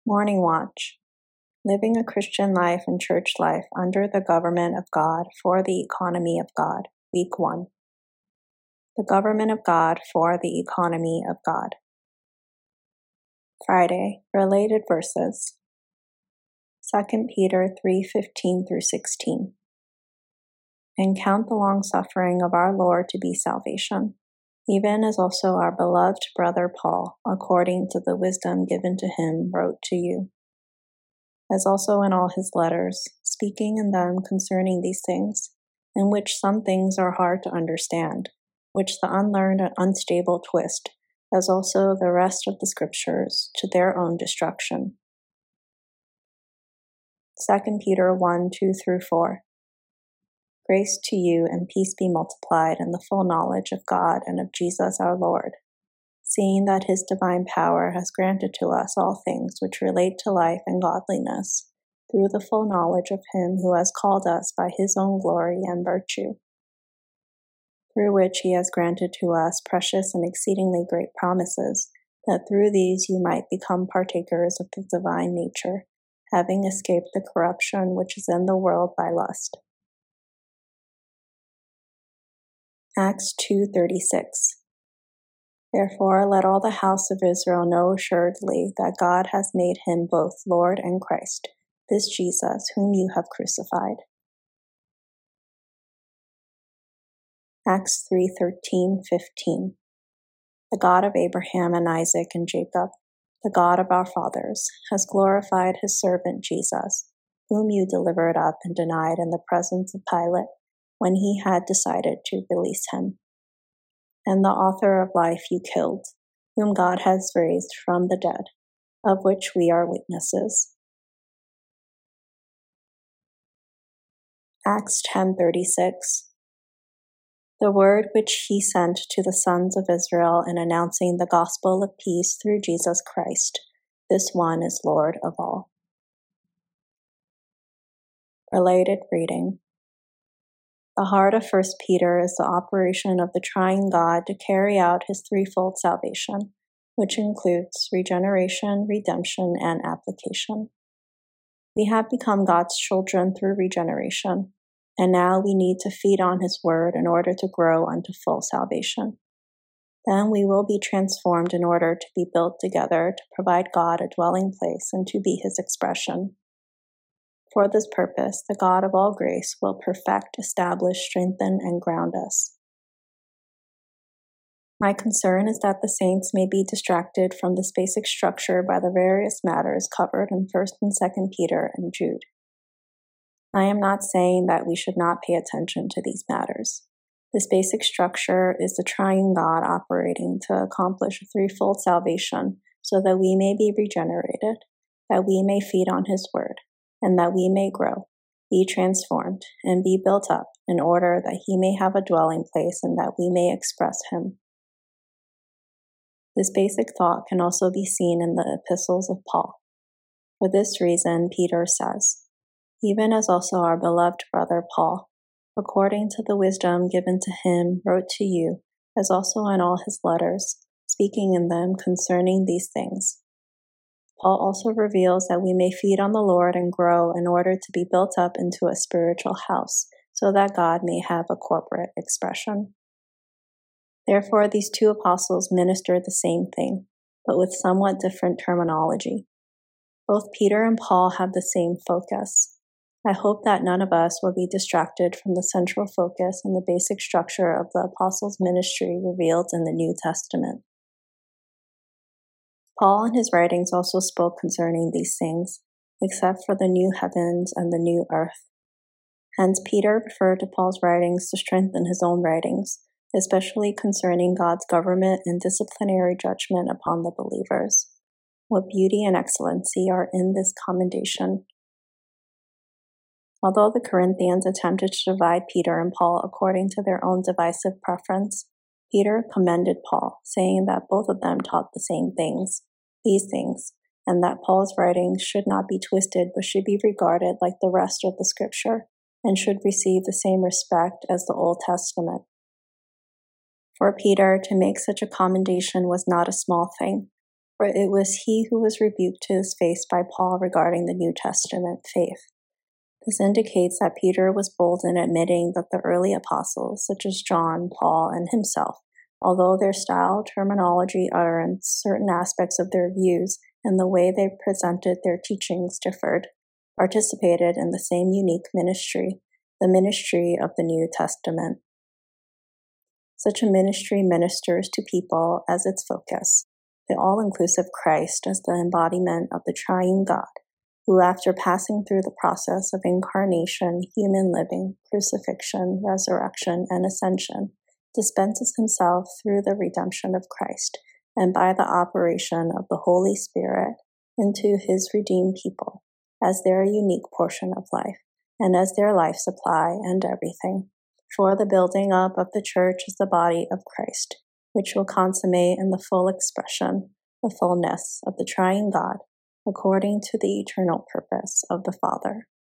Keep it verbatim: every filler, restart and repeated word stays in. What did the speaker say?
Morning Watch. Living a Christian life and church life under the government of God for the economy of God. Week one. The government of God for the economy of God. Friday. Related verses. Second Peter three fifteen through sixteen. And count the long suffering of our Lord to be salvation, even as also our beloved brother Paul, according to the wisdom given to him, wrote to you. As also in all his letters, speaking in them concerning these things, in which some things are hard to understand, which the unlearned and unstable twist, as also the rest of the scriptures, to their own destruction. Second Peter one two through four. Grace to you and peace be multiplied in the full knowledge of God and of Jesus our Lord, seeing that his divine power has granted to us all things which relate to life and godliness, through the full knowledge of him who has called us by his own glory and virtue, through which he has granted to us precious and exceedingly great promises, that through these you might become partakers of the divine nature, having escaped the corruption which is in the world by lust. Acts two thirty-six. Therefore let all the house of Israel know assuredly that God has made him both Lord and Christ, this Jesus whom you have crucified. Acts three thirteen fifteen. The God of Abraham and Isaac and Jacob, the God of our fathers, has glorified his servant Jesus, whom you delivered up and denied in the presence of Pilate, when he had decided to release him. And the author of life you killed, whom God has raised from the dead, of which we are witnesses. Acts ten thirty-six. The word which he sent to the sons of Israel in announcing the gospel of peace through Jesus Christ, this one is Lord of all. Related reading. The heart of First Peter is the operation of the triune God to carry out his threefold salvation, which includes regeneration, redemption, and application. We have become God's children through regeneration, and now we need to feed on his word in order to grow unto full salvation. Then we will be transformed in order to be built together to provide God a dwelling place and to be his expression. For this purpose, the God of all grace will perfect, establish, strengthen, and ground us. My concern is that the saints may be distracted from this basic structure by the various matters covered in First and Second Peter and Jude. I am not saying that we should not pay attention to these matters. This basic structure is the triune God operating to accomplish a threefold salvation so that we may be regenerated, that we may feed on his word, and that we may grow, be transformed, and be built up in order that he may have a dwelling place and that we may express him. This basic thought can also be seen in the epistles of Paul. For this reason, Peter says, even as also our beloved brother Paul, according to the wisdom given to him, wrote to you, as also in all his letters, speaking in them concerning these things. Paul also reveals that we may feed on the Lord and grow in order to be built up into a spiritual house, so that God may have a corporate expression. Therefore, these two apostles ministered the same thing, but with somewhat different terminology. Both Peter and Paul have the same focus. I hope that none of us will be distracted from the central focus and the basic structure of the apostles' ministry revealed in the New Testament. Paul in his writings also spoke concerning these things, except for the new heavens and the new earth. Hence Peter referred to Paul's writings to strengthen his own writings, especially concerning God's government and disciplinary judgment upon the believers. What beauty and excellency are in this commendation! Although the Corinthians attempted to divide Peter and Paul according to their own divisive preference, Peter commended Paul, saying that both of them taught the same things, these things, and that Paul's writings should not be twisted but should be regarded like the rest of the scripture, and should receive the same respect as the Old Testament. For Peter to make such a commendation was not a small thing, For it was he who was rebuked to his face by Paul regarding the New Testament faith. This indicates that Peter was bold in admitting that the early apostles, such as John, Paul, and himself, although their style, terminology, utterance, certain aspects of their views, and the way they presented their teachings differed, participated in the same unique ministry, the ministry of the New Testament. Such a ministry ministers to people as its focus, the all-inclusive Christ as the embodiment of the triune God, who after passing through the process of incarnation, human living, crucifixion, resurrection, and ascension, dispenses himself through the redemption of Christ, and by the operation of the Holy Spirit into his redeemed people, as their unique portion of life, and as their life supply and everything, for the building up of the church as the body of Christ, which will consummate in the full expression, the fullness of the triune God, according to the eternal purpose of the Father.